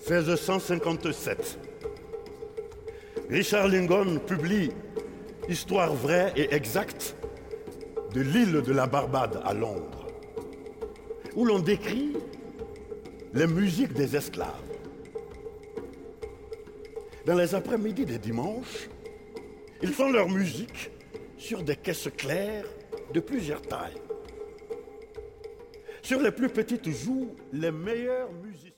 1657. Richard Lingon publie Histoire vraie et exacte de l'île de la Barbade à Londres, où l'on décrit les musiques des esclaves. Dans les après-midi des dimanches, ils font leur musique sur des caisses claires de plusieurs tailles. Sur les plus petites jouent les meilleurs musiciens.